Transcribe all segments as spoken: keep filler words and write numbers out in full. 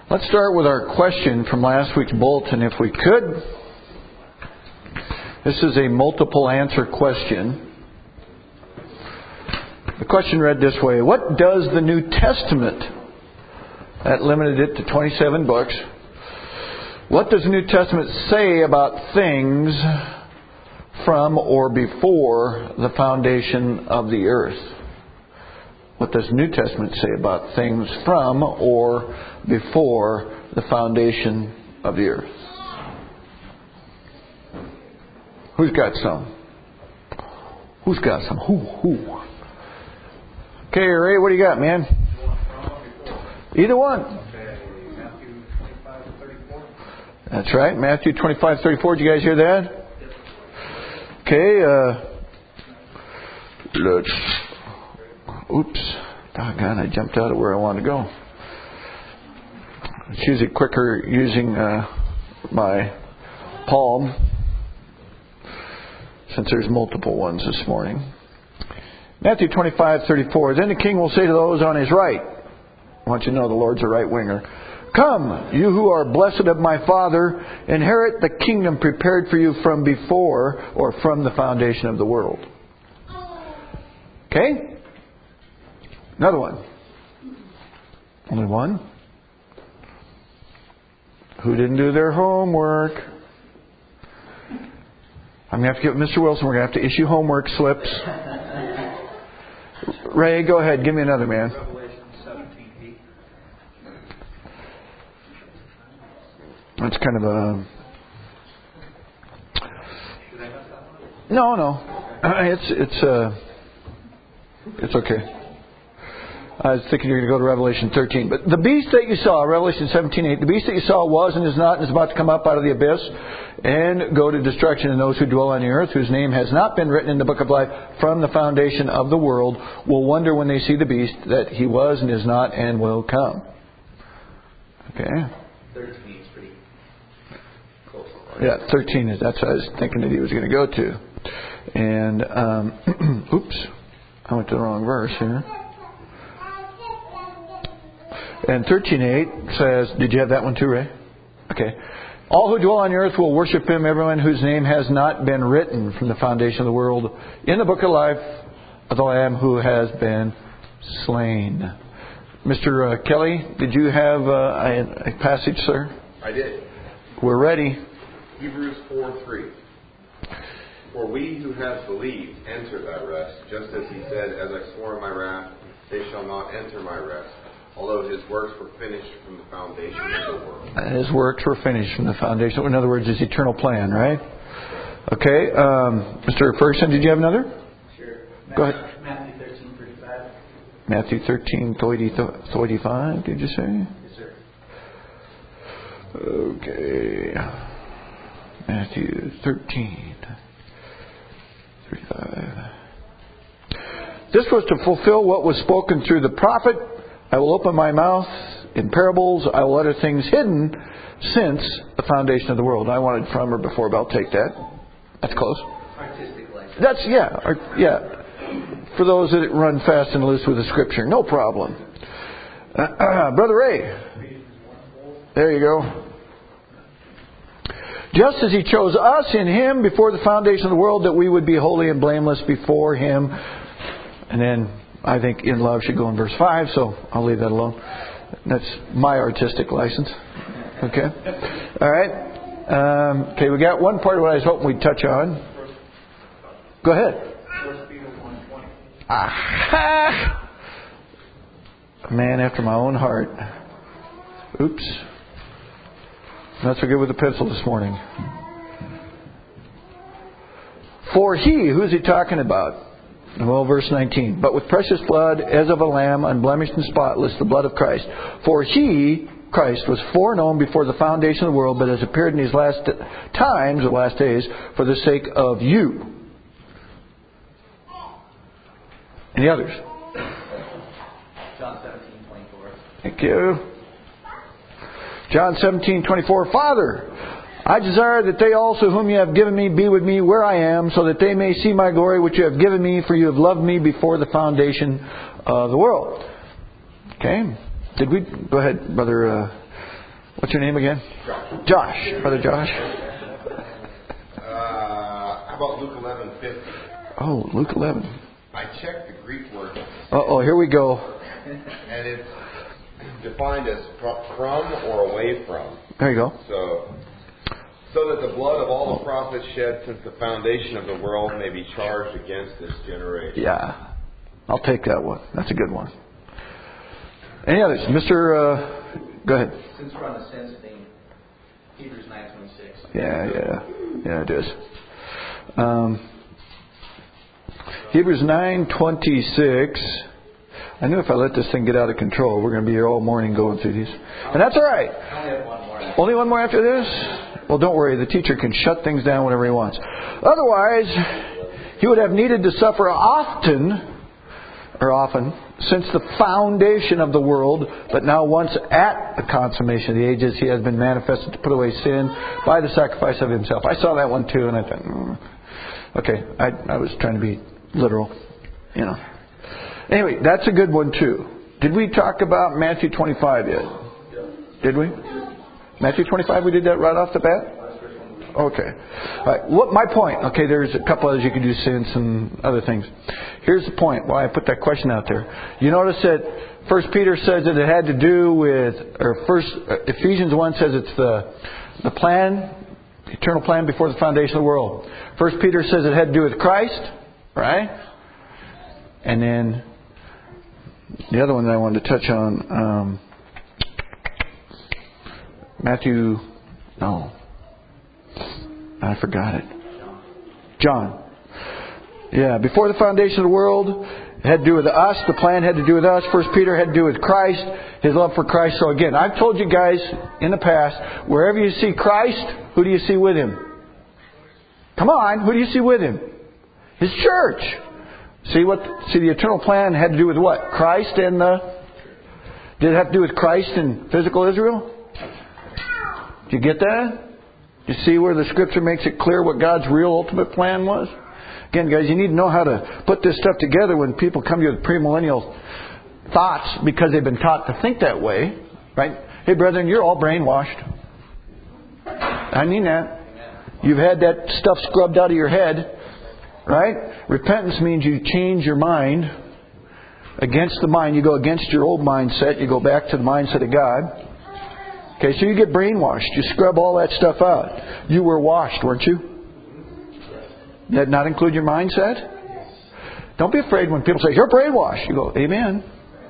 Let's start with our question from last week's bulletin, if we could. This is a multiple answer question. The question read this way: what does the New Testament, that limited it to twenty-seven books, what does the New Testament say about things from or before the foundation of the earth? What does the New Testament say about things from or before the foundation of the earth? Who's got some? Who's got some? Who? Who? Okay, Ray, what do you got, man? Either one. That's right, Matthew twenty-five thirty-four. Did you guys hear that? Okay, uh, let's... Oops. Doggone, I jumped out of where I wanted to go. It's usually quicker using uh, my palm, since there's multiple ones this morning. Matthew twenty-five thirty-four. Then the king will say to those on his right, I want you to know the Lord's a right winger, come, you who are blessed of my Father, inherit the kingdom prepared for you from before or from the foundation of the world. Okay? Another one. Only one? Who didn't do their homework? I'm going to have to give Mister Wilson, we're going to have to issue homework slips. Ray, go ahead. Give me another, man. Revelation seventeen eight. That's kind of a... No, no. It's, it's, uh, it's okay. I was thinking you're going to go to Revelation thirteen. But the beast that you saw, Revelation seventeen eight, the beast that you saw was and is not and is about to come up out of the abyss and go to destruction, and those who dwell on the earth, whose name has not been written in the book of life from the foundation of the world, will wonder when they see the beast that he was and is not and will come. Okay? thirteen is pretty close. Yeah, thirteen is, that's what I was thinking that he was going to go to. And, um, oops, I went to the wrong verse here. And thirteen eight says, did you have that one too, Ray? Okay. All who dwell on the earth will worship him, everyone whose name has not been written from the foundation of the world in the book of life of the Lamb who has been slain. Mister Uh, Kelly, did you have uh, a, a passage, sir? I did. We're ready. Hebrews four three. For we who have believed enter thy rest, just as he said, as I swore in my wrath, they shall not enter my rest, although his works were finished from the foundation of the world. His works were finished from the foundation. In other words, his eternal plan, right? Okay. Um, Mister Ferguson, did you have another? Sure. Go ahead. Matthew thirteen thirty-five. Matthew thirteen thirty-five, did you say? Yes, sir. Okay. Matthew thirteen thirty-five. This was to fulfill what was spoken through the prophet. I will open my mouth in parables. I will utter things hidden since the foundation of the world. I wanted from or before, but I'll take that. That's close. Artistic license. That's, yeah, art, yeah. For those that run fast and loose with the scripture, no problem. Uh, uh, Brother Ray. There you go. Just as he chose us in him before the foundation of the world, that we would be holy and blameless before him. And then I think in love should go in verse five, so I'll leave that alone. That's my artistic license. Okay? All right. Um, okay, we got one part of what I was hoping we'd touch on. Go ahead. First Peter one twenty. Aha! A man after my own heart. Oops. Not so good with the pencil this morning. For he, who's he talking about? Well, verse nineteen. But with precious blood, as of a lamb, unblemished and spotless, the blood of Christ. For he, Christ, was foreknown before the foundation of the world, but has appeared in these last times, the last days, for the sake of you. Any others? John seventeen twenty-four. Thank you. John seventeen twenty-four. Father, I desire that they also whom you have given me be with me where I am, so that they may see my glory which you have given me, for you have loved me before the foundation of the world. Okay. Did we... Go ahead, Brother uh, What's your name again? Josh. Josh. Brother Josh. Uh, how about Luke eleven fifty? Oh, Luke eleven. I checked the Greek word. Uh-oh, here we go. And it's defined as from or away from. There you go. So, so that the blood of all the prophets shed since the foundation of the world may be charged against this generation. Yeah. I'll take that one. That's a good one. Any others? Mister Uh, go ahead. Since we're on the sense thing, Hebrews nine twenty-six. Yeah, yeah. Yeah, it is. Um, Hebrews nine twenty-six. I knew if I let this thing get out of control, we're going to be here all morning going through these. And that's all right. I only have one more. Only one more after this? Well, don't worry. The teacher can shut things down whenever he wants. Otherwise, he would have needed to suffer often, or often, since the foundation of the world, but now once at the consummation of the ages, he has been manifested to put away sin by the sacrifice of himself. I saw that one too, and I thought, mm. okay, I, I was trying to be literal, you know. Anyway, that's a good one too. Did we talk about Matthew twenty-five yet? Did we? Matthew twenty-five, we did that right off the bat? Okay. All right. What my point? Okay, there's a couple others you can do, since and other things. Here's the point. Why I put that question out there. You notice that First Peter says that it had to do with, or First Ephesians one says it's the the plan, eternal plan before the foundation of the world. First Peter says it had to do with Christ, right? And then the other one that I wanted to touch on, um, Matthew, no, I forgot it. John. Yeah, before the foundation of the world, it had to do with us. The plan had to do with us. First Peter had to do with Christ, his love for Christ. So again, I've told you guys in the past, wherever you see Christ, who do you see with Him? Come on, who do you see with Him? His church. See what? See, the eternal plan had to do with what? Christ and the... Did it have to do with Christ and physical Israel? Did you get that? You see where the Scripture makes it clear what God's real ultimate plan was? Again, guys, you need to know how to put this stuff together when people come to you with premillennial thoughts because they've been taught to think that way. Right? Hey, brethren, you're all brainwashed. I mean that. You've had that stuff scrubbed out of your head. Right? Repentance means you change your mind against the mind. You go against your old mindset. You go back to the mindset of God. Okay, so you get brainwashed. You scrub all that stuff out. You were washed, weren't you? Did that not include your mindset? Don't be afraid when people say, you're brainwashed. You go, amen.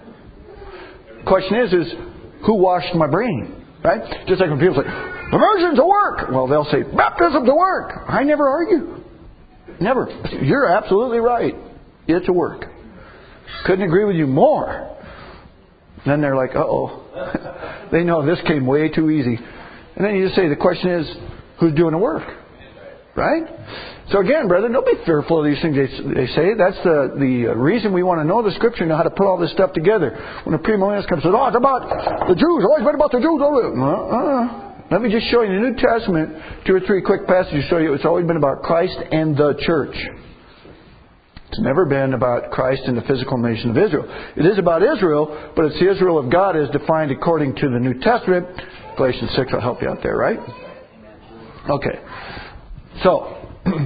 The question is, is who washed my brain? Right? Just like when people say, immersion's a work. Well, they'll say, baptism's a work. I never argue. Never. You're absolutely right. It's a work. Couldn't agree with you more. Then they're like, uh-oh. They know this came way too easy. And then you just say, the question is, who's doing the work? Right? So again, brethren, don't be fearful of these things they, they say. That's the, the reason we want to know the Scripture and know how to put all this stuff together. When a premillennialist comes and says, oh, it's about the Jews. Always been about the Jews. Uh-uh. Let me just show you in the New Testament, two or three quick passages show you it's always been about Christ and the church. It's never been about Christ and the physical nation of Israel. It is about Israel, but it's the Israel of God as defined according to the New Testament. Galatians six will help you out there, right? Okay. So,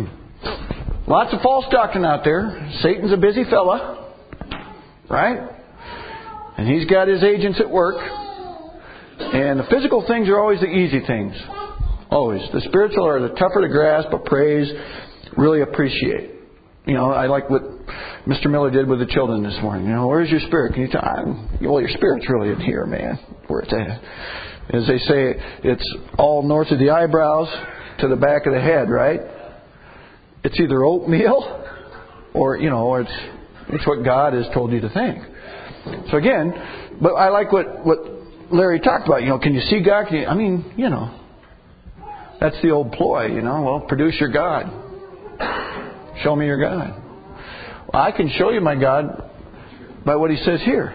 lots of false doctrine out there. Satan's a busy fella, right? And he's got his agents at work. And the physical things are always the easy things. Always. The spiritual are the tougher to grasp, but praise, really appreciate. You know, I like what Mister Miller did with the children this morning. You know, where's your spirit? Can you tell? Well, your spirit's really in here, man. Where it's at. As they say, it's all north of the eyebrows to the back of the head, right? It's either oatmeal or, you know, or it's it's what God has told you to think. So again, but I like what, what Larry talked about. You know, can you see God? Can you, I mean, you know, that's the old ploy, you know. Well, produce your God. Show me your God. Well, I can show you my God by what He says here.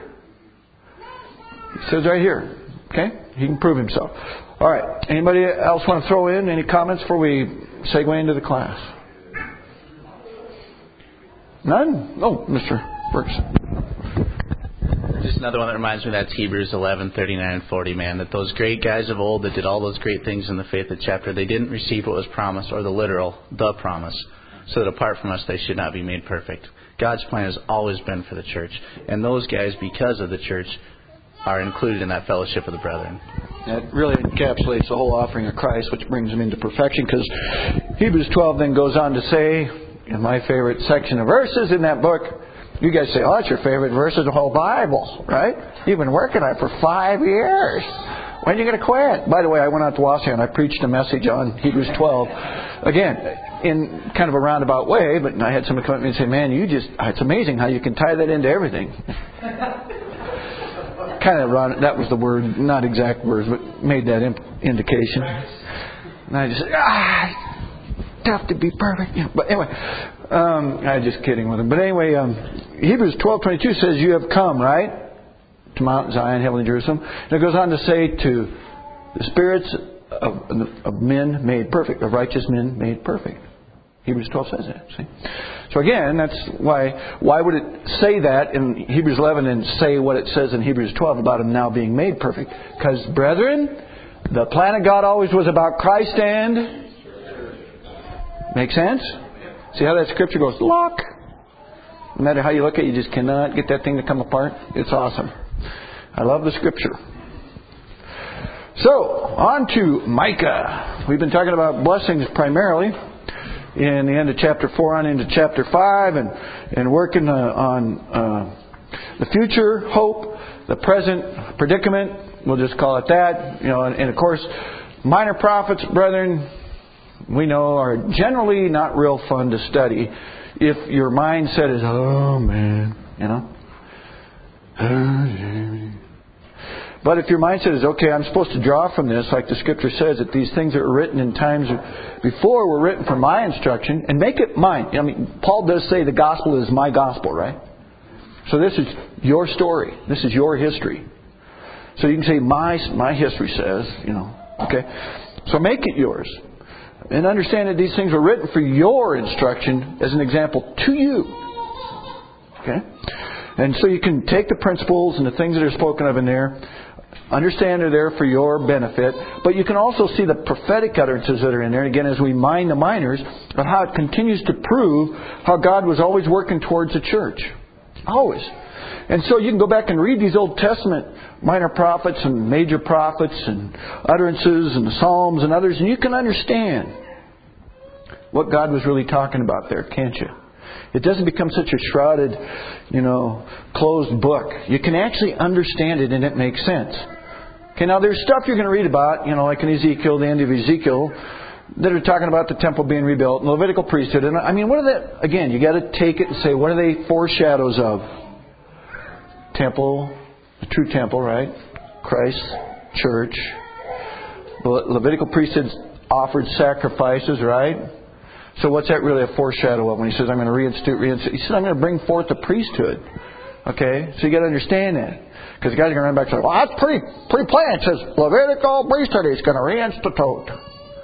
He says right here. Okay? He can prove Himself. All right. Anybody else want to throw in any comments before we segue into the class? None? Oh, Mister Brooks. Just just another one that reminds me that's Hebrews eleven, thirty-nine and forty, man. That those great guys of old that did all those great things in the faith of chapter, they didn't receive what was promised, or the literal, the promise. So that apart from us, they should not be made perfect. God's plan has always been for the church. And those guys, because of the church, are included in that fellowship of the brethren. That really encapsulates the whole offering of Christ, which brings them into perfection. Because Hebrews twelve then goes on to say, in my favorite section of verses in that book, you guys say, oh, that's your favorite verse of the whole Bible, right? You've been working on it for five years. When are you going to quit? By the way, I went out to Waseon and I preached a message on Hebrews twelve. Again, in kind of a roundabout way, but I had someone come up to me and say, man, you just, it's amazing how you can tie that into everything. Kind of round, that was the word, not exact words, but made that imp- indication. And I just said, ah, tough to be perfect. Yeah, but anyway, um, I was just kidding with him. But anyway, um, Hebrews twelve twenty-two says, you have come, right? To Mount Zion, heavenly Jerusalem. And it goes on to say, to the spirits of, of men made perfect, of righteous men made perfect. Hebrews twelve says that. See? So again, that's why why would it say that in Hebrews eleven and say what it says in Hebrews twelve about them now being made perfect? Because, brethren, the plan of God always was about Christ and... Make sense? See how that scripture goes, lock. No matter how you look at it, you just cannot get that thing to come apart. It's awesome. I love the scripture. So, on to Micah. We've been talking about blessings primarily in the end of chapter four on into chapter five, and, and working uh, on uh, the future hope, the present predicament, we'll just call it that. You know, and, and of course, minor prophets, brethren, we know are generally not real fun to study if your mindset is, oh man, you know. But if your mindset is, okay, I'm supposed to draw from this, like the scripture says, that these things that were written in times before were written for my instruction, and make it mine. I mean, Paul does say the gospel is my gospel, right? So this is your story. This is your history. So you can say, my my history says, you know, okay. So make it yours. And understand that these things were written for your instruction as an example to you. Okay? And so you can take the principles and the things that are spoken of in there, understand they're there for your benefit, but you can also see the prophetic utterances that are in there, again, as we mine the minors, of how it continues to prove how God was always working towards the church. Always. And so you can go back and read these Old Testament minor prophets and major prophets and utterances and the Psalms and others, and you can understand what God was really talking about there, can't you? It doesn't become such a shrouded, you know, closed book. You can actually understand it and it makes sense. Okay, now there's stuff you're going to read about, you know, like in Ezekiel, the end of Ezekiel, that are talking about the temple being rebuilt and Levitical priesthood. And I mean, what are they? Again, you got to take it and say, what are they foreshadows of? Temple, the true temple, right? Christ, church. The Levitical priesthood offered sacrifices, right? So what's that really a foreshadow of when he says, I'm going to reinstitute, reinstitute? He says, I'm going to bring forth the priesthood. Okay? So you got to understand that. Because the guys are going to run back and say, well, that's pretty, pretty plain. It says, Levitical priesthood is going to reinstitute.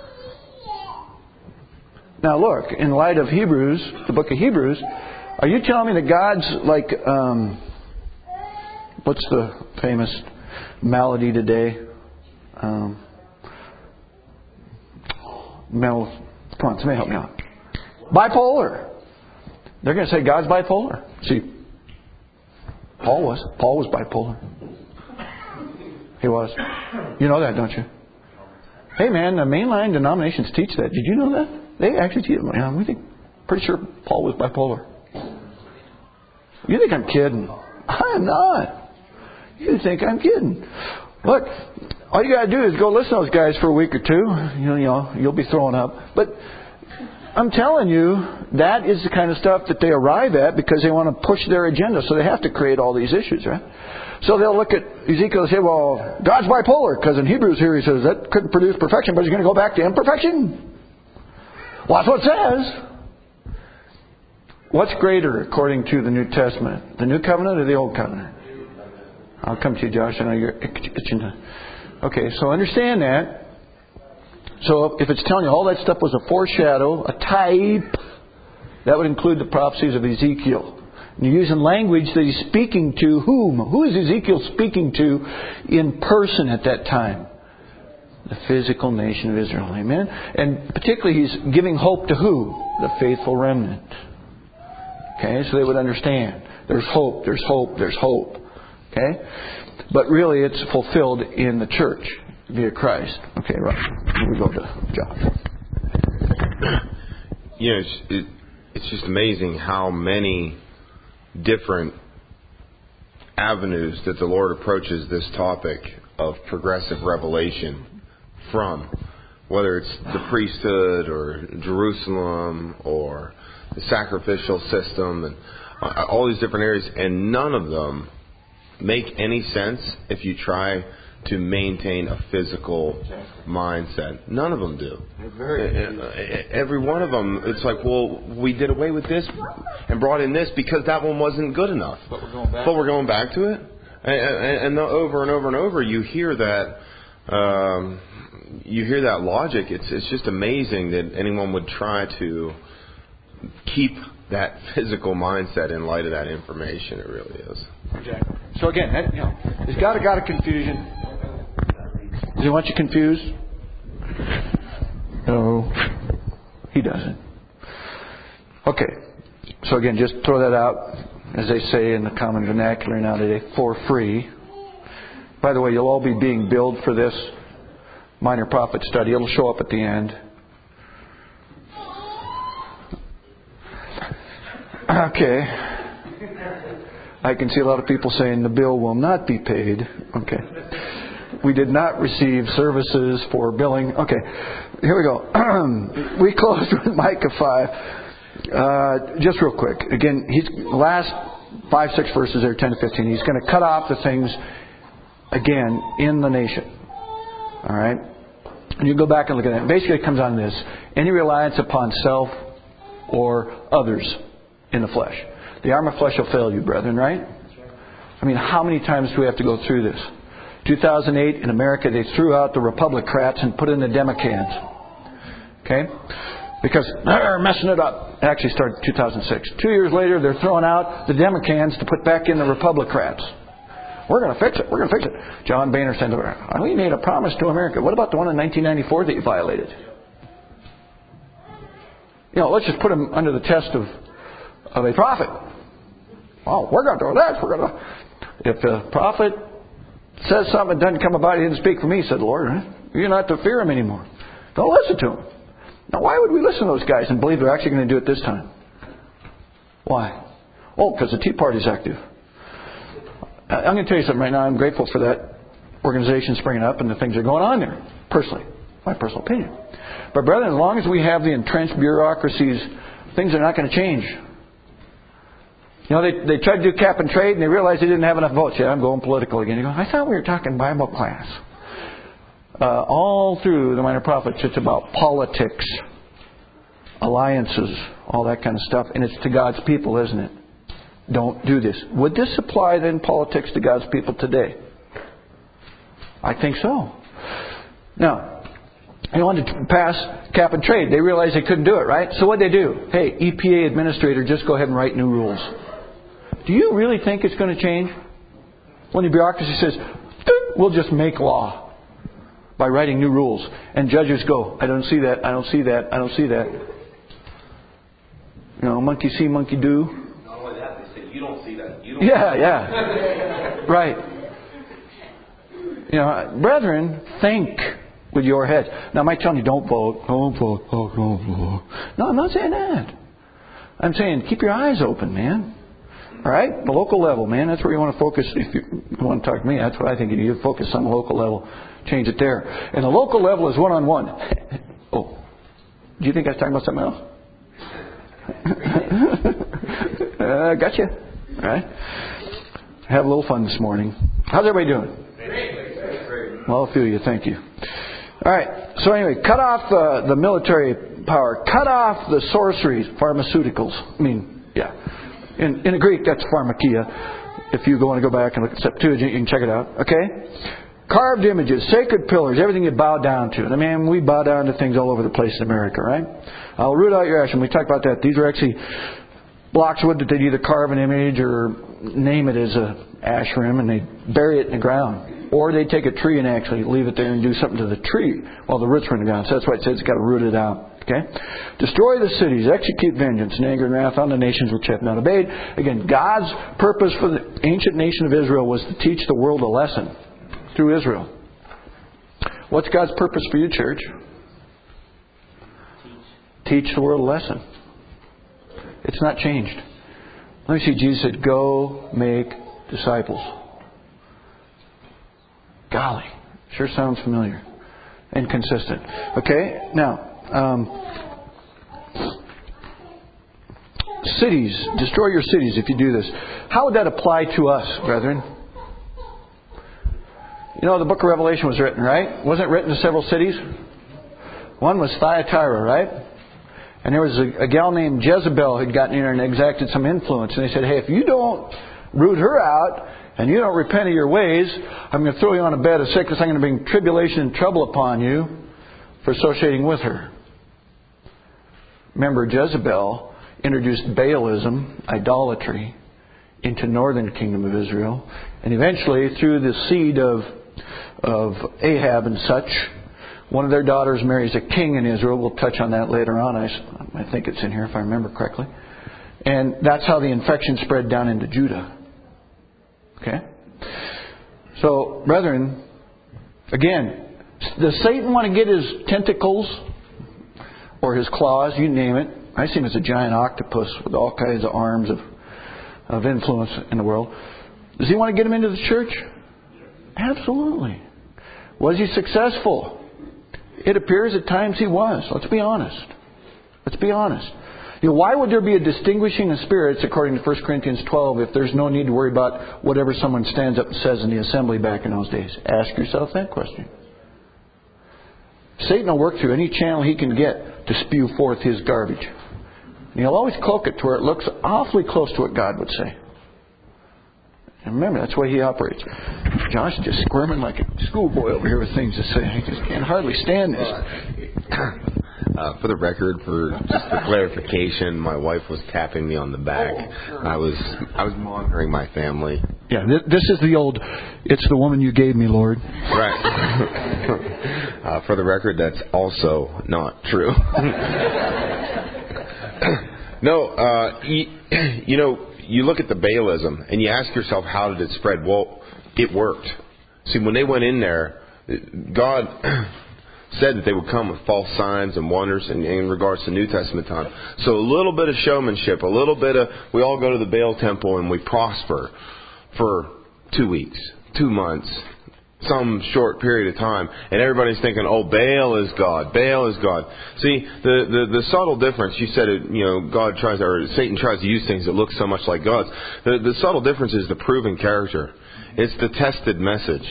Now look, in light of Hebrews, the book of Hebrews, are you telling me that God's like, um, what's the famous malady today? Um, Mel, come on, somebody help me out. Bipolar. They're going to say God's bipolar. See, Paul was. Paul was bipolar. He was. You know that, don't you? Hey, man, the mainline denominations teach that. Did you know that? They actually teach it. Yeah, we think, pretty sure Paul was bipolar. You think I'm kidding? I'm not. You think I'm kidding? Look, all you got to do is go listen to those guys for a week or two. You know, you'll be throwing up. But I'm telling you, that is the kind of stuff that they arrive at because they want to push their agenda. So they have to create all these issues, right? So they'll look at Ezekiel and say, well, God's bipolar. Because in Hebrews here he says that couldn't produce perfection, but he's going to go back to imperfection. Well, that's what it says. What's greater according to the New Testament? The New Covenant or the Old Covenant? I'll come to you, Josh. I know you're itching to... Okay, so understand that. So if it's telling you all that stuff was a foreshadow, a type, that would include the prophecies of Ezekiel You're using language that he's speaking to whom? Who is Ezekiel speaking to in person at that time? The physical nation of Israel. Amen? And particularly he's giving hope to who? The faithful remnant. Okay, so they would understand. There's hope, there's hope, there's hope. Okay? But really it's fulfilled in the church via Christ. Okay, right. We go to John. You know, it's, it, it's just amazing how many different avenues that the Lord approaches this topic of progressive revelation from. Whether it's the priesthood or Jerusalem or the sacrificial system and all these different areas, and none of them make any sense if you try to maintain a physical mindset. None of them do. Every one of them, it's like, well, we did away with this and brought in this because that one wasn't good enough. But we're going back, but we're going back to it. And, and, and over and over and over, you hear that. Um, you hear that logic. It's it's just amazing that anyone would try to keep that physical mindset in light of that information. It really is. Exactly. So again, that, you know, has God got a confusion? Does he want you confused? No, he doesn't. Okay. So again, just throw that out, as they say in the common vernacular now today, for free. By the way, you'll all be being billed for this minor prophet study. It'll show up at the end. Okay. I can see a lot of people saying the bill will not be paid. Okay. We did not receive services for billing. Okay. Here we go. We closed with Micah five. Uh, just real quick. Again, he's last five, six verses there, ten to fifteen. He's going to cut off the things again in the nation. All right. And you go back and look at it. Basically, it comes on this: any reliance upon self or others in the flesh. The arm of flesh will fail you, brethren, right? I mean, how many times do we have to go through this? two thousand eight in America, they threw out the Republicrats and put in the Democrats. Okay? Because they're messing it up. It actually started in two thousand six. Two years later, they're throwing out the Democrats to put back in the Republicrats. We're going to fix it. We're going to fix it. John Boehner said, we made a promise to America. What about the one in nineteen ninety-four that you violated? You know, let's just put them under the test of, of a prophet. Oh, we're going to do that. We're going to. If a prophet says something that doesn't come about, he didn't speak for me, said the Lord. You don't have to fear him anymore. Don't listen to him. Now, why would we listen to those guys and believe they're actually going to do it this time? Why? Oh, because the Tea Party's active. I'm going to tell you something right now. I'm grateful for that organization springing up and the things that are going on there. Personally, my personal opinion. But brethren, as long as we have the entrenched bureaucracies, things are not going to change. You know, they they tried to do cap and trade and they realized they didn't have enough votes. Yeah, I'm going political again. You go, I thought we were talking Bible class. Uh, all through the Minor Prophets, it's about politics, alliances, all that kind of stuff. And it's to God's people, isn't it? Don't do this. Would this apply then politics to God's people today? I think so. Now, they wanted to pass cap and trade. They realized they couldn't do it, right? So what'd they do? Hey, E P A administrator, just go ahead and write new rules. Do you really think it's going to change? When the bureaucracy says, we'll just make law by writing new rules. And judges go, I don't see that, I don't see that, I don't see that. You know, monkey see, monkey do. Not only that, they say, you don't see that. You don't yeah, yeah. Right. You know, brethren, think with your head. Now, I might tell you, don't vote, don't vote, oh, don't vote. No, I'm not saying that. I'm saying, keep your eyes open, man. All right? The local level, man, that's where you want to focus. If you want to talk to me, that's what I think. You need to focus on the local level. Change it there. And the local level is one-on-one. Oh, do you think I was talking about something else? uh, gotcha. All right. Have a little fun this morning. How's everybody doing? Well, a few of you, thank you. All right. So anyway, cut off uh, the military power. Cut off the sorceries, pharmaceuticals. I mean, yeah. In, in the Greek, that's pharmakia. If you want to go back and look at Septuagint, you can check it out. Okay? Carved images, sacred pillars, everything you bow down to. And I mean, we bow down to things all over the place in America, right? I'll root out your ash. And we talked about that. These are actually blocks of wood that they'd either carve an image or name it as a Asherim, and they'd bury it in the ground. Or they'd take a tree and actually leave it there and do something to the tree while the roots were in the ground. So that's why it says it's got to root it out. Okay? Destroy the cities, execute vengeance and anger and wrath on the nations which have not obeyed. Again, God's purpose for the ancient nation of Israel was to teach the world a lesson through Israel. What's God's purpose for you, church? Teach the world a lesson. It's not changed. Let me see. Jesus said, "Go make disciples." Golly, sure sounds familiar and consistent. Okay, now um, cities, destroy your cities if you do this. How would that apply to us, brethren? You know, the book of Revelation was written, right? Wasn't it written to several cities? One was Thyatira, right? And there was a, a gal named Jezebel who'd gotten in there and exacted some influence. And they said, "Hey, if you don't root her out and you don't repent of your ways, I'm going to throw you on a bed of sickness. I'm going to bring tribulation and trouble upon you for associating with her." Remember, Jezebel introduced Baalism, idolatry, into northern kingdom of Israel. And eventually, through the seed of, of Ahab and such, one of their daughters marries a king in Israel. We'll touch on that later on. I, I think it's in here if I remember correctly. And that's how the infection spread down into Judah. Okay? So, brethren, again, does Satan want to get his tentacles or his claws, you name it? I see him as a giant octopus with all kinds of arms of, of influence in the world. Does he want to get him into the church? Absolutely. Was he successful? It appears at times he was. Let's be honest. Let's be honest. You know, why would there be a distinguishing of spirits, according to First Corinthians twelve, if there's no need to worry about whatever someone stands up and says in the assembly back in those days? Ask yourself that question. Satan will work through any channel he can get to spew forth his garbage. And he'll always cloak it to where it looks awfully close to what God would say. And remember, that's the way he operates. Josh is just squirming like a schoolboy over here with things to say. I just can't hardly stand this. Uh, for the record, for just for clarification, my wife was tapping me on the back. Oh, sure. I was I was monitoring my family. Yeah, th- this is the old, "It's the woman you gave me, Lord." Right. uh, for the record, that's also not true. no, uh, you, you know, you look at the Baalism and you ask yourself, how did it spread? Well, it worked. See, when they went in there, God said that they would come with false signs and wonders in, in regards to New Testament time. So a little bit of showmanship, a little bit of, we all go to the Baal temple and we prosper for two weeks, two months, some short period of time, and everybody's thinking, "Oh, Baal is God. Baal is God." See, the, the, the subtle difference, you said it, you know, God tries, or Satan tries to use things that look so much like God's. The, the subtle difference is the proven character. It's the tested message.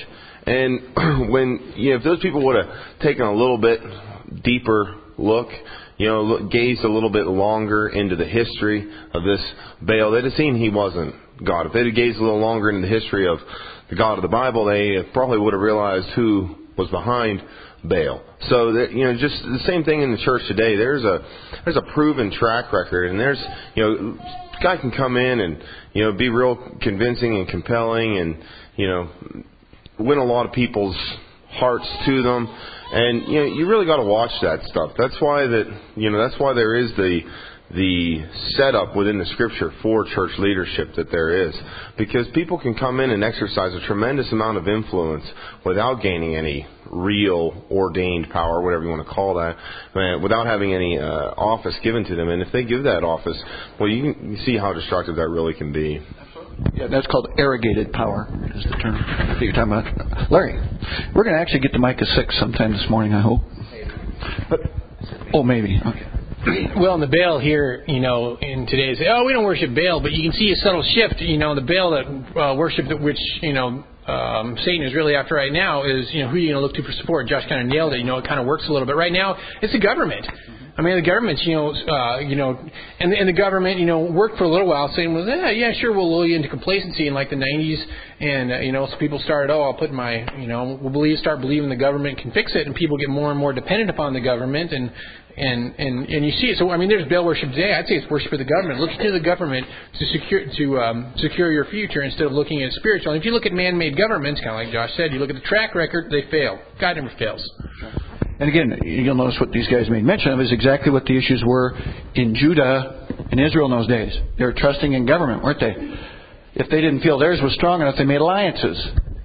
And when, you know, if those people would have taken a little bit deeper look, you know, look, gazed a little bit longer into the history of this Baal, they'd have seen he wasn't God. If they'd have gazed a little longer into the history of the God of the Bible, they probably would have realized who was behind Baal. So that, you know, just the same thing in the church today. There's a there's a proven track record, and there's, you know, a guy can come in and, you know, be real convincing and compelling, and, you know, win a lot of people's hearts to them. And, you know, you really got to watch that stuff. That's why that, you know, that's why there is the the setup within the Scripture for church leadership that there is. Because people can come in and exercise a tremendous amount of influence without gaining any real ordained power, whatever you want to call that, without having any uh, office given to them. And if they give that office, well, you can see how destructive that really can be. Yeah, that's called arrogated power, is the term that you're talking about. Larry, we're going to actually get to Micah six sometime this morning, I hope. But, oh, maybe. Okay. Well, in the Baal here, you know, in today's, oh, we don't worship Baal, but you can see a subtle shift. You know, the Baal that uh, worship, that which, you know, um, Satan is really after right now is, you know, who are you going to look to for support? Josh kind of nailed it. You know, it kind of works a little bit. Right now, it's the government. I mean, the government's, you know, uh, you know, and, and the government, you know, worked for a little while saying, well, yeah, yeah, sure, we'll lull you into complacency in like the nineties. And, uh, you know, so people started, oh, I'll put my, you know, we'll believe, start believing the government can fix it. And people get more and more dependent upon the government. And, and, and, and you see it. So, I mean, there's Baal worship today. I'd say it's worship of the government. Looking to the government to secure, to um, secure your future instead of looking at spiritual. And if you look at man-made governments, kind of like Josh said, you look at the track record, they fail. God never fails. And again, you'll notice what these guys made mention of is exactly what the issues were in Judah and Israel in those days. They were trusting in government, weren't they? If they didn't feel theirs was strong enough, they made alliances.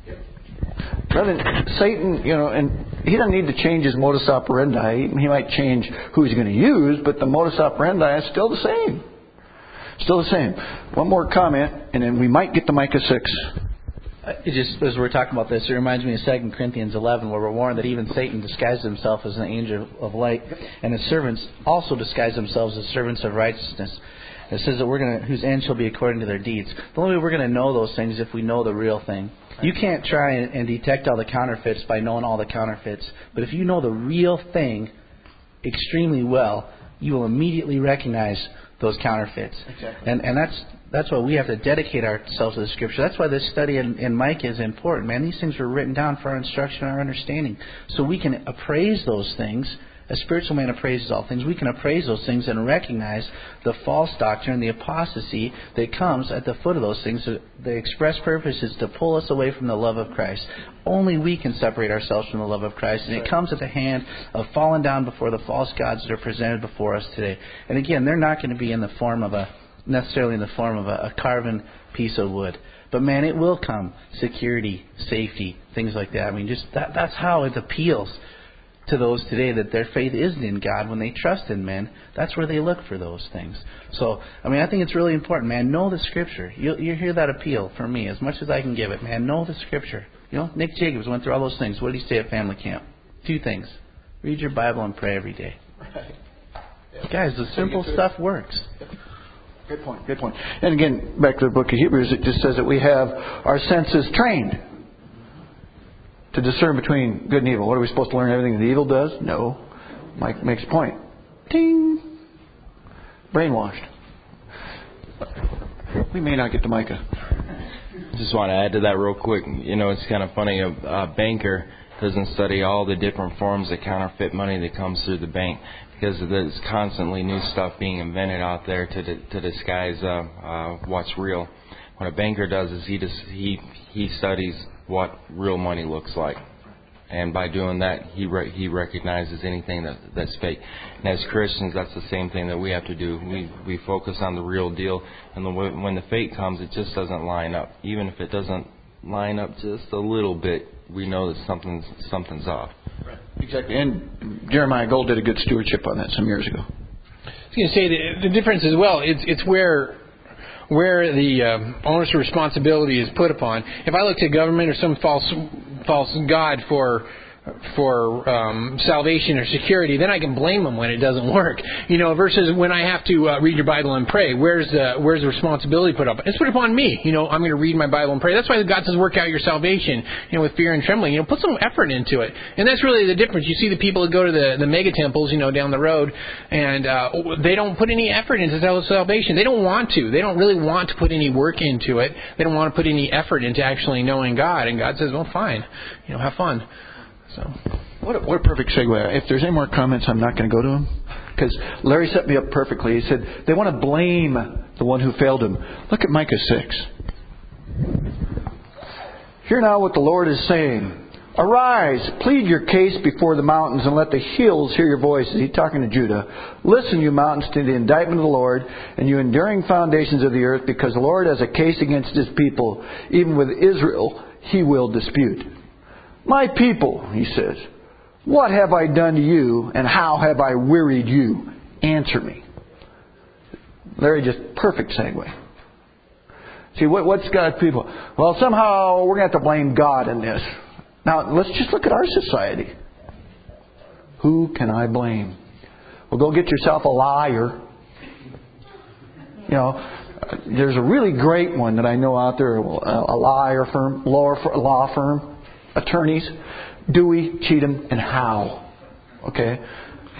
Rather than Satan, you know, and he doesn't need to change his modus operandi. He might change who he's going to use, but the modus operandi is still the same. Still the same. One more comment, and then we might get to Micah six. It just, as we're talking about this, it reminds me of Second Corinthians eleven, where we're warned that even Satan disguised himself as an angel of light, and his servants also disguise themselves as servants of righteousness. It says that we're going to, whose end shall be according to their deeds. The only way we're going to know those things is if we know the real thing. You can't try and, and detect all the counterfeits by knowing all the counterfeits. But if you know the real thing extremely well, you will immediately recognize those counterfeits. Exactly. And and that's that's why we have to dedicate ourselves to the Scripture. That's why this study in, in Micah is important, man. These things were written down for our instruction and our understanding. So we can appraise those things. A spiritual man appraises all things. We can appraise those things and recognize the false doctrine, the apostasy that comes at the foot of those things. The express purpose is to pull us away from the love of Christ. Only we can separate ourselves from the love of Christ. And it comes at the hand of falling down before the false gods that are presented before us today. And again, they're not going to be in the form of a, necessarily in the form of a, a carven piece of wood. But man, it will come. Security, safety, things like that. I mean, just that, that's how it appeals to those today, that their faith isn't in God. When they trust in men, that's where they look for those things. So, I mean, I think it's really important, man. Know the Scripture. You you hear that appeal from me as much as I can give it, man. Know the Scripture. You know, Nick Jacobs went through all those things. What did he say at family camp? Two things. Read your Bible and pray every day. Right. Yeah. Guys, the simple stuff works. Good point. Good point. And again, back to the book of Hebrews, it just says that we have our senses trained to discern between good and evil. What are we supposed to learn everything that evil does? No. Mike makes a point. Ding. Brainwashed. We may not get to Micah. Just want to add to that real quick. You know, it's kind of funny. A, a banker doesn't study all the different forms of counterfeit money that comes through the bank, because there's constantly new stuff being invented out there to di- to disguise uh, uh, what's real. What a banker does is he just, he he studies what real money looks like, and by doing that, he re- he recognizes anything that that's fake. And as Christians, that's the same thing that we have to do. We we focus on the real deal, and the, when the fake comes, it just doesn't line up. Even if it doesn't line up just a little bit, we know that something's something's off. Right. Exactly. And Jeremiah Gold did a good stewardship on that some years ago. I was going to say the, the difference as well. It's it's where. where the um, onus of responsibility is put upon. If I look to government or some false false god for for um, salvation or security, then I can blame them when it doesn't work. You know, versus when I have to uh, read your Bible and pray. Where's the where's the responsibility put up? It's put upon me. You know, I'm going to read my Bible and pray. That's why God says, "Work out your salvation." You know, with fear and trembling. You know, put some effort into it, and that's really the difference. You see the people that go to the the mega temples, you know, down the road, and uh, they don't put any effort into salvation. They don't want to. They don't really want to put any work into it. They don't want to put any effort into actually knowing God. And God says, "Well, fine. You know, have fun." So, what a, what a perfect segue. If there's any more comments, I'm not going to go to them, because Larry set me up perfectly. He said they want to blame the one who failed him. Look at Micah six. Hear now what the Lord is saying. Arise, plead your case before the mountains, and let the hills hear your voices. He's talking to Judah. Listen, you mountains, to the indictment of the Lord, and you enduring foundations of the earth, because the Lord has a case against His people. Even with Israel, He will dispute. My people, He says, what have I done to you, and how have I wearied you? Answer me. Larry, just perfect segue. See, what, what's God's people? Well, somehow we're going to have to blame God in this. Now, let's just look at our society. Who can I blame? Well, go get yourself a liar. You know, there's a really great one that I know out there, a liar firm, law firm. Attorneys, Dewey, Cheatham, and Howe. Okay?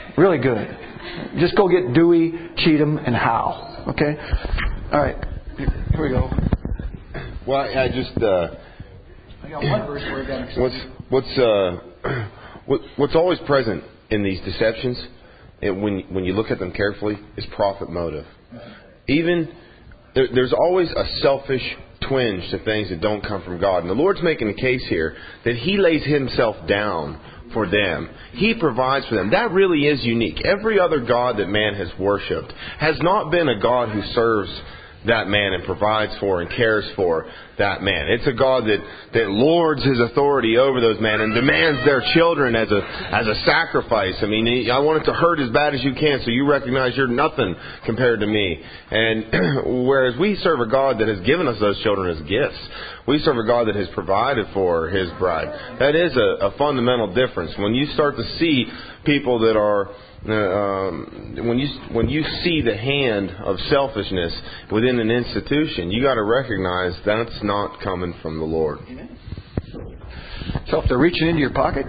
Really good. Just go get Dewey, Cheatham, and Howe. Okay? All right. Here we go. Well, I just... Uh, I got one verse where I got excited. What's, what's, uh, what, what's always present in these deceptions, and when, when you look at them carefully, is profit motive. Even... There, there's always a selfish twinge to things that don't come from God. And the Lord's making a case here that He lays Himself down for them. He provides for them. That really is unique. Every other God that man has worshipped has not been a God who serves that man and provides for and cares for that man. It's a God that, that lords His authority over those men and demands their children as a as a sacrifice. I mean, I want it to hurt as bad as you can so you recognize you're nothing compared to me. And whereas we serve a God that has given us those children as gifts. We serve a God that has provided for His bride. That is a, a fundamental difference. When you start to see people that are Um, when you when you see the hand of selfishness within an institution, you got to recognize that's not coming from the Lord. So if they're reaching into your pocket,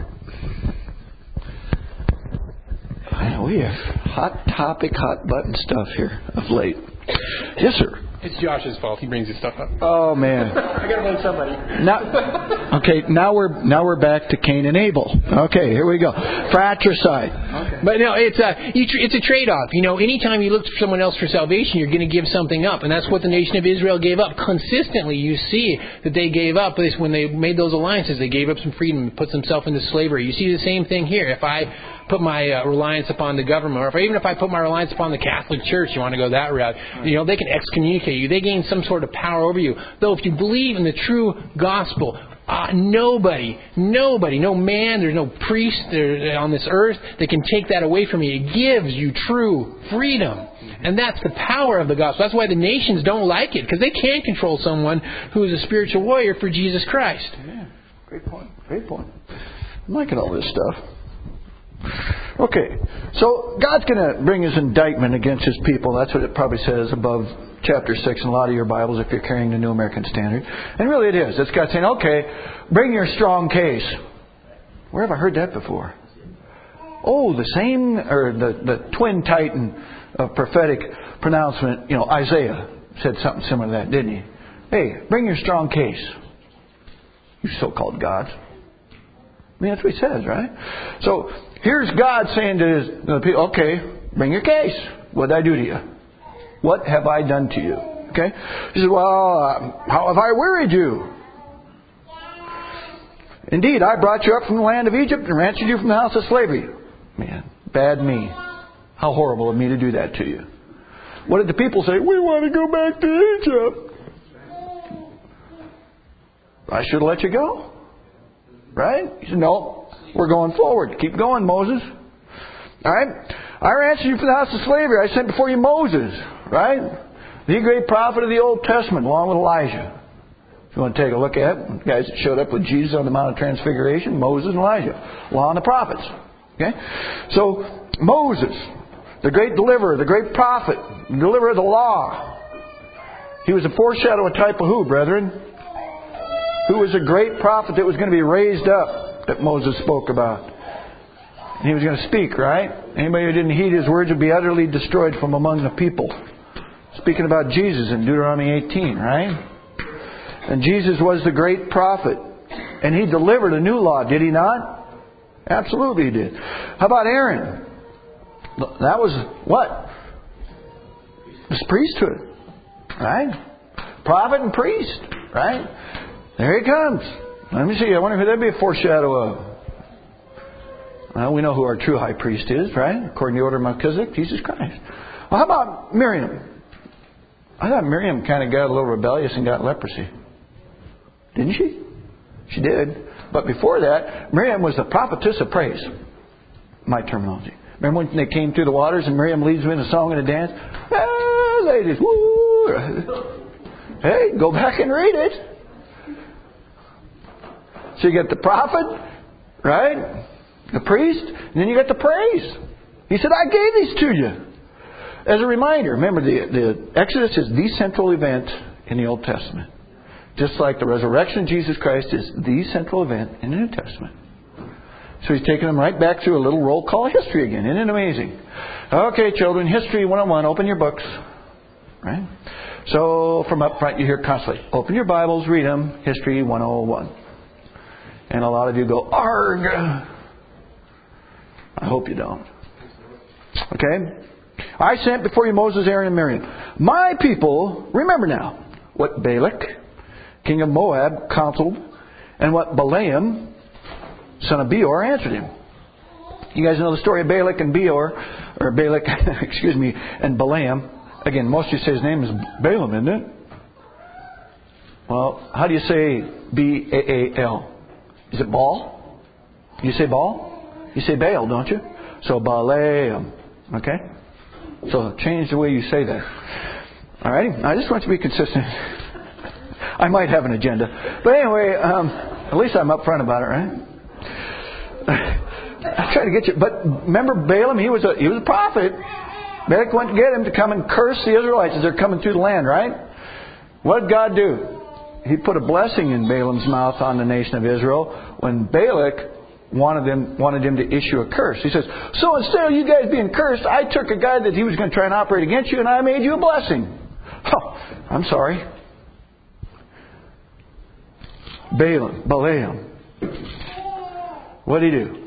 we have hot topic, hot button stuff here of late. Yes, sir. It's Josh's fault. He brings his stuff up. Oh man! I gotta blame somebody. Now, okay, now we're now we're back to Cain and Abel. Okay, here we go. Fratricide. Okay. But no, it's a it's a trade-off. You know, anytime you look for someone else for salvation, you're going to give something up, and that's what the nation of Israel gave up consistently. You see that they gave up this when they made those alliances. They gave up some freedom and put themselves into slavery. You see the same thing here. If I put my uh, reliance upon the government, or if, even if I put my reliance upon the Catholic Church, you want to go that route, you know, they can excommunicate you. They gain some sort of power over you. Though if you believe in the true gospel, uh, nobody, nobody, no man, there's no priest there on this earth that can take that away from you. It gives you true freedom. And that's the power of the gospel. That's why the nations don't like it, because they can't control someone who is a spiritual warrior for Jesus Christ. Yeah, great point. Great point. I'm liking all this stuff. Okay, so God's going to bring His indictment against His people. That's what it probably says above chapter six in a lot of your Bibles if you're carrying the New American Standard. And really it is. It's God saying, okay, bring your strong case. Where have I heard that before? Oh, the same, or the, the twin titan of prophetic pronouncement, you know, Isaiah said something similar to that, didn't he? Hey, bring your strong case. You so-called gods. I mean, that's what He says, right? So, here's God saying to His the people, okay, bring your case. What did I do to you? What have I done to you? Okay? He says, well, uh, how have I worried you? Indeed, I brought you up from the land of Egypt and ransomed you from the house of slavery. Man, bad me. How horrible of me to do that to you. What did the people say? We want to go back to Egypt. I should have let you go. Right? He said, no, we're going forward. Keep going, Moses. All right? I ransomed you from the house of slavery. I sent before you Moses. Right? The great prophet of the Old Testament, along with Elijah. If you want to take a look at it, the guys that showed up with Jesus on the Mount of Transfiguration, Moses and Elijah. Law and the prophets. Okay? So, Moses, the great deliverer, the great prophet, the deliverer of the law. He was a foreshadow, a type of who, brethren? Who was a great prophet that was going to be raised up that Moses spoke about. And he was going to speak, right? Anybody who didn't heed his words would be utterly destroyed from among the people. Speaking about Jesus in Deuteronomy eighteen, right? And Jesus was the great prophet. And He delivered a new law, did He not? Absolutely He did. How about Aaron? That was what? It was priesthood. Right? Prophet and priest. Right? There He comes. Let me see. I wonder who that'd be a foreshadow of. Well, we know who our true high priest is, right? According to the order of Melchizedek, Jesus Christ. Well, how about Miriam? I thought Miriam kind of got a little rebellious and got leprosy. Didn't she? She did. But before that, Miriam was the prophetess of praise. My terminology. Remember when they came through the waters and Miriam leads them in a song and a dance? Hey, ladies. Woo! Hey, go back and read it. So you get the prophet, right? The priest, and then you got the praise. He said, I gave these to you. As a reminder, remember the, the Exodus is the central event in the Old Testament. Just like the resurrection of Jesus Christ is the central event in the New Testament. So he's taking them right back through a little roll call of history again. Isn't it amazing? Okay, children, History one oh one. Open your books. Right? So from up front you hear constantly, open your Bibles, read them. History one oh one. And a lot of you go, arg. I hope you don't. Okay? I sent before you Moses, Aaron, and Miriam. My people, remember now, what Balak, king of Moab, counseled, and what Balaam, son of Beor, answered him. You guys know the story of Balak and Beor, or Balak, excuse me, and Balaam. Again, most of you say his name is Balaam, isn't it? Well, how do you say B A A L? Is it Baal? You say Baal? You say Baal, don't you? So Balaam. Okay? So change the way you say that. All right? I just want you to be consistent. I might have an agenda. But anyway, um, at least I'm upfront about it, right? I try to get you. But remember Balaam, he was a he was a prophet. Balak went to get him to come and curse the Israelites as they're coming through the land, right? What did God do? He put a blessing in Balaam's mouth on the nation of Israel when Balak wanted him, wanted him to issue a curse. He says, so instead of you guys being cursed, I took a guy that he was going to try and operate against you and I made you a blessing. Oh, I'm sorry. Balaam, Balaam. What did he do?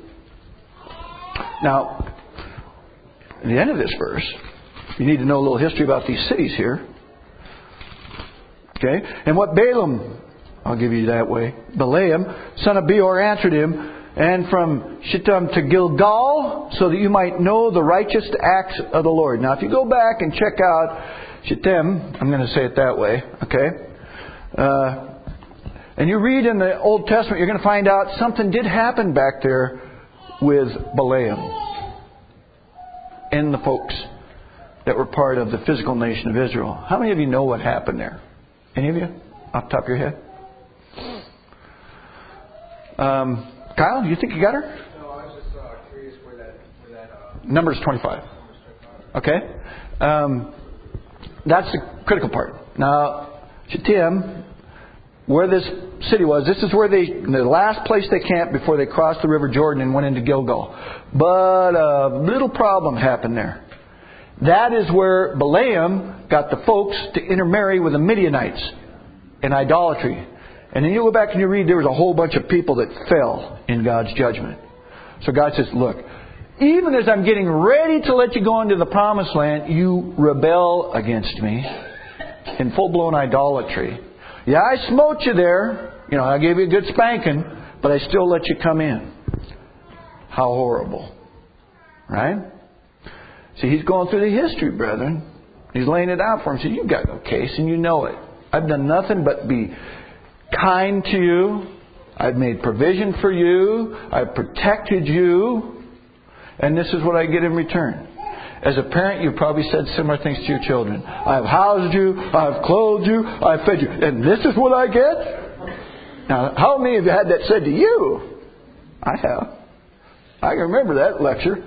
Now, at the end of this verse, you need to know a little history about these cities here. Okay? And what Balaam, I'll give you that way, Balaam, son of Beor, answered him, and from Shittim to Gilgal, so that you might know the righteous acts of the Lord. Now, if you go back and check out Shittim, I'm going to say it that way, okay? Uh, and you read in the Old Testament, you're going to find out something did happen back there with Balaam and the folks that were part of the physical nation of Israel. How many of you know what happened there? Any of you? Off the top of your head? Um, Kyle, do you think you got her? No, I was just uh, curious where that... Where that uh, Numbers twenty-five. Okay. Um, that's the critical part. Now, Shittim, where this city was, this is where they, the last place they camped before they crossed the River Jordan and went into Gilgal. But a little problem happened there. That is where Balaam got the folks to intermarry with the Midianites in idolatry. And then you go back and you read, there was a whole bunch of people that fell in God's judgment. So God says, look, even as I'm getting ready to let you go into the promised land, you rebel against me in full-blown idolatry. Yeah, I smote you there. You know, I gave you a good spanking, but I still let you come in. How horrible. Right? See, he's going through the history, brethren. He's laying it out for him. So you've got no case and you know it. I've done nothing but be kind to you. I've made provision for you. I've protected you. And this is what I get in return. As a parent, you've probably said similar things to your children. I've housed you. I've clothed you. I've fed you. And this is what I get? Now, how many of you had that said to you? I have. I can remember that lecture.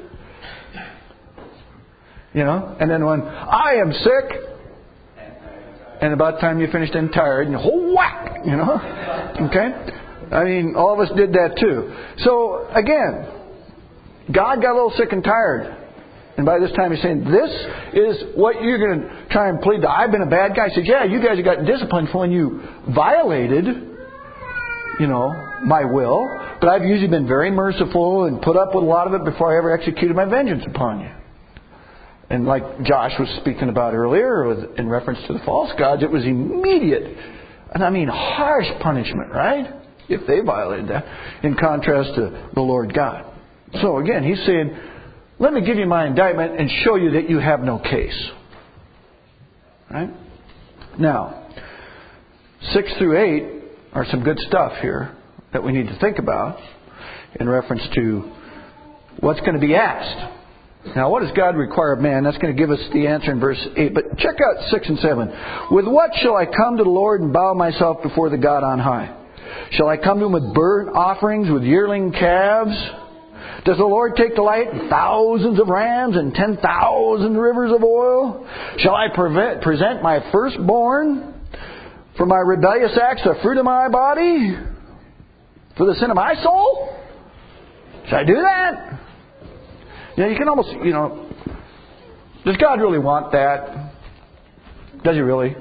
You know, and then when I am sick, and about the time you finished and tired, and whole whack, you know. Okay? I mean, all of us did that too. So, again, God got a little sick and tired. And by this time he's saying, this is what you're going to try and plead to. I've been a bad guy. He says, yeah, you guys have got disciplined for when you violated, you know, my will. But I've usually been very merciful and put up with a lot of it before I ever executed my vengeance upon you. And like Josh was speaking about earlier, in reference to the false gods, it was immediate, and I mean harsh punishment, right? If they violated that, in contrast to the Lord God. So again, he's saying, let me give you my indictment and show you that you have no case. Right? Now, six through eight are some good stuff here that we need to think about in reference to what's going to be asked. Now, what does God require of man? That's going to give us the answer in verse eight. But check out six and seven. With what shall I come to the Lord and bow myself before the God on high? Shall I come to Him with burnt offerings, with yearling calves? Does the Lord take delight in thousands of rams and ten thousand rivers of oil? Shall I prevent, present my firstborn for my rebellious acts, the fruit of my body, for the sin of my soul? Should I do that? You know, you can almost, you know, does God really want that? Does He really?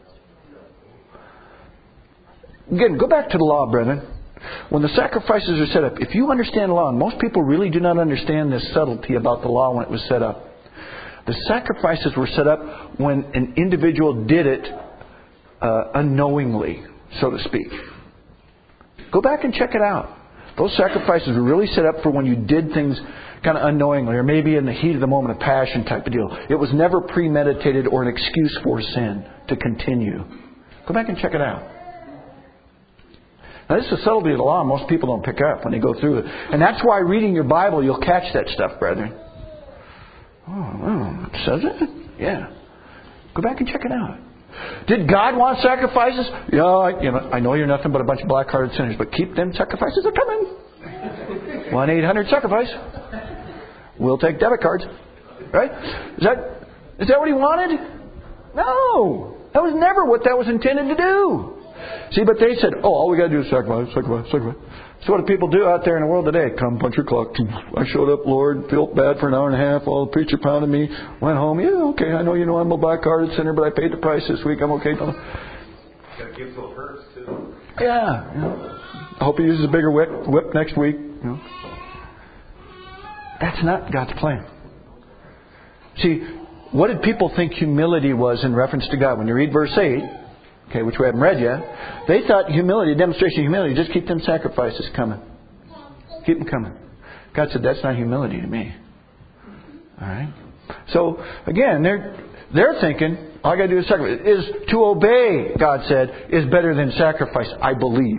Again, go back to the law, brethren. When the sacrifices are set up, if you understand the law, and most people really do not understand this subtlety about the law when it was set up. The sacrifices were set up when an individual did it uh, unknowingly, so to speak. Go back and check it out. Those sacrifices were really set up for when you did things kind of unknowingly, or maybe in the heat of the moment of passion type of deal. It was never premeditated or an excuse for sin to continue. Go back and check it out. Now, this is the subtlety of the law most people don't pick up when they go through it. And that's why reading your Bible, you'll catch that stuff, brethren. Oh, well, it says it? Yeah. Go back and check it out. Did God want sacrifices? Yeah, I, you know, I know you're nothing but a bunch of black-hearted sinners, but keep them sacrifices are coming. one eight hundred sacrifice. We'll take debit cards. Right? Is that, is that what He wanted? No. That was never what that was intended to do. See, but they said, oh, all we got to do is sacrifice, sacrifice, sacrifice. So what do people do out there in the world today? Come, punch your clock. I showed up, Lord, felt bad for an hour and a half. All the preacher pounded me. Went home. Yeah, okay, I know you know I'm a black-hearted sinner, but I paid the price this week. I'm okay. Got to give little hurts, too. Yeah. You know. I hope He uses a bigger whip, whip next week. You know. That's not God's plan. See, what did people think humility was in reference to God? When you read verse eight, okay, which we haven't read yet, they thought humility, demonstration of humility, just keep them sacrifices coming. Keep them coming. God said, that's not humility to me. All right? So, again, they're they're thinking, all I got to do is sacrifice. Is to obey, God said, is better than sacrifice, I believe.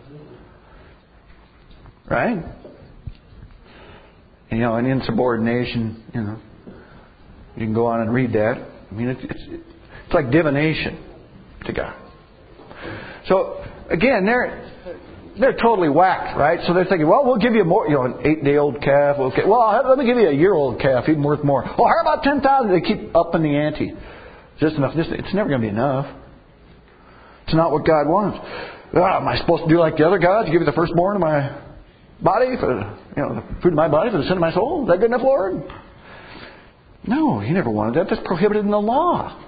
Right? You know, and insubordination, you know, you can go on and read that. I mean, it's it's, it's like divination to God. So again, they're they're totally whacked, right? So they're thinking, well, we'll give you more, you know, an eight-day-old calf. Okay, well, let me give you a year-old calf, even worth more. Oh, how about ten thousand? They keep upping the ante. Just enough. It's never going to be enough. It's not what God wants. Oh, am I supposed to do like the other gods? Give you the firstborn of my body for, you know, the fruit of my body for the sin of my soul? Is that good enough, Lord? No, He never wanted that. That's prohibited in the law.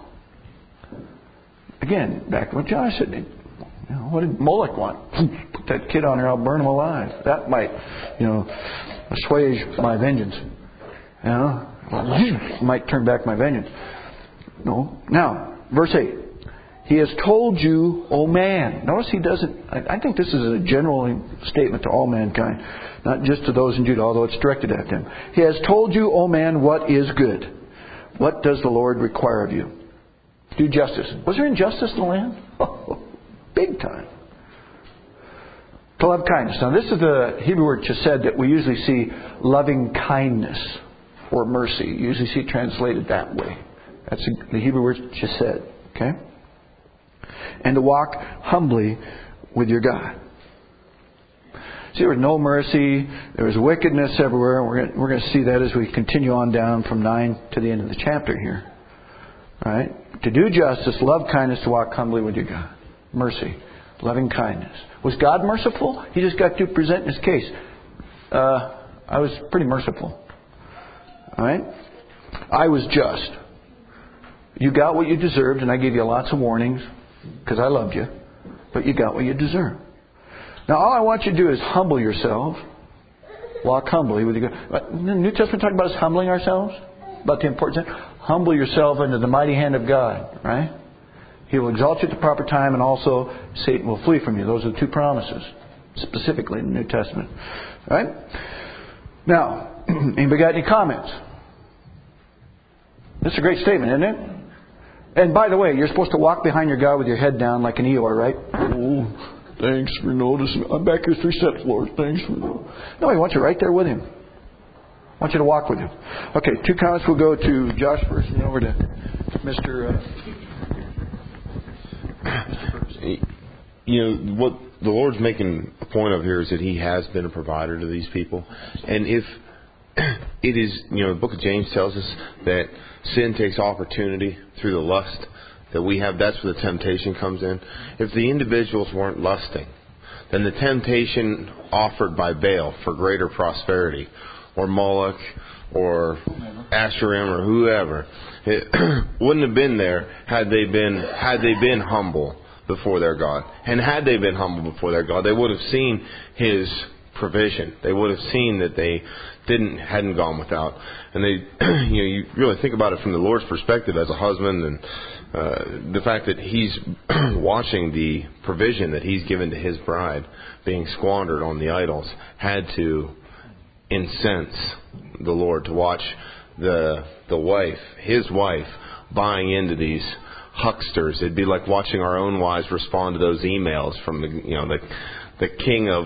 Again, back to what Josh said. You know, what did Molech want? Put that kid on there, I'll burn him alive. That might, you know, assuage my vengeance. You know, might turn back my vengeance. No. Now, verse eight. He has told you, O man. Notice he doesn't. I, I think this is a general statement to all mankind, not just to those in Judah, although it's directed at them. He has told you, O man, what is good. What does the Lord require of you? Do justice. Was there injustice in the land? Oh, big time. To love kindness. Now, this is the Hebrew word chesed that we usually see loving kindness or mercy. You usually see it translated that way. That's the Hebrew word chesed. Okay? And to walk humbly with your God. See, there was no mercy. There was wickedness everywhere. We're going, we're going to see that as we continue on down from nine to the end of the chapter here. All right? To do justice, love kindness, to walk humbly with your God. Mercy. Loving kindness. Was God merciful? He just got to present His case. Uh, I was pretty merciful. All right? I was just. You got what you deserved, and I gave you lots of warnings because I loved you. But you got what you deserved. Now, all I want you to do is humble yourself. Walk humbly with your God. The New Testament talking about us humbling ourselves. About the importance of humble yourself under the mighty hand of God. Right? He will exalt you at the proper time, and also Satan will flee from you. Those are the two promises, specifically in the New Testament. All right? Now, anybody got any comments? This is a great statement, isn't it? And by the way, you're supposed to walk behind your God with your head down like an Eeyore, right? Oh, thanks for noticing. I'm back here three steps, Lord. Thanks for noticing. No, He wants you right there with Him. I want you to walk with Him. Okay, two comments. We'll go to Josh first and over to Mister Uh, You know, what the Lord's making a point of here is that He has been a provider to these people. And if it is, you know, the book of James tells us that sin takes opportunity through the lust that we have. That's where the temptation comes in. If the individuals weren't lusting, than the temptation offered by Baal for greater prosperity, or Moloch, or Asherim, or whoever. It wouldn't have been there had they been had they been humble before their God. And had they been humble before their God, they would have seen His provision. They would have seen that they didn't hadn't gone without. And they, you know, you really think about it from the Lord's perspective as a husband, and uh, the fact that He's watching the provision that He's given to His bride being squandered on the idols had to incense the Lord, to watch the the wife, His wife, buying into these hucksters. It'd be like watching our own wives respond to those emails from the, you know, the the king of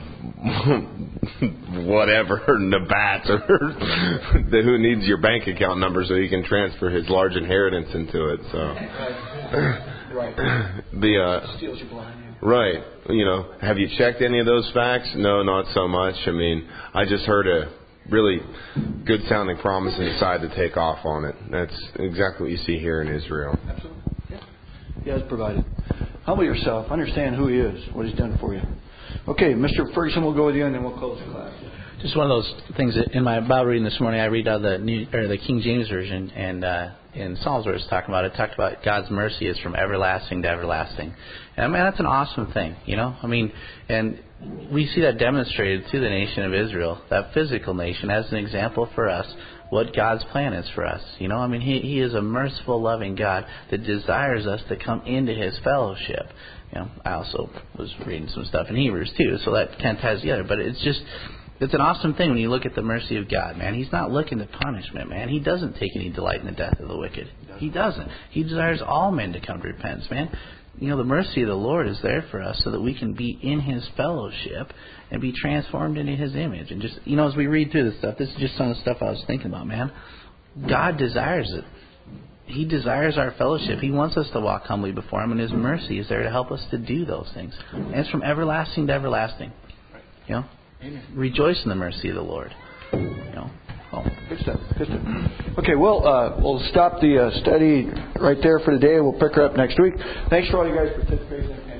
whatever, Nabat, or the, who needs your bank account number so he can transfer his large inheritance into it. So, right. the uh, steals your blind. Right. You know, have you checked any of those facts? No, not so much. I mean, I just heard a really good sounding promise and decided to take off on it. That's exactly what you see here in Israel. Absolutely. Yeah. He has provided. Humble yourself. Understand who He is, what He's done for you. Okay, Mister Ferguson, we'll go with you, and then we'll close the class. Just one of those things that in my Bible reading this morning, I read out the New, or the King James Version, and uh, in Psalms where it's talking about it, it talked about God's mercy is from everlasting to everlasting. And I mean, that's an awesome thing, you know. I mean, and we see that demonstrated to the nation of Israel, that physical nation, as an example for us, what God's plan is for us. You know, I mean, He He is a merciful, loving God that desires us to come into His fellowship. You know, I also was reading some stuff in Hebrews too, so that kind of ties together. But it's just, it's an awesome thing when you look at the mercy of God, man. He's not looking to punishment, man. He doesn't take any delight in the death of the wicked. He doesn't. He desires all men to come to repentance, man. You know, the mercy of the Lord is there for us so that we can be in His fellowship and be transformed into His image. And just, you know, as we read through this stuff, this is just some of the stuff I was thinking about, man. God desires it. He desires our fellowship. He wants us to walk humbly before Him, and His mercy is there to help us to do those things. And it's from everlasting to everlasting. You know, Amen. Rejoice in the mercy of the Lord. You know. Oh, good stuff. Good stuff. Okay, well, uh, we'll stop the uh, study right there for today. We'll pick her up next week. Thanks for all you guys participating.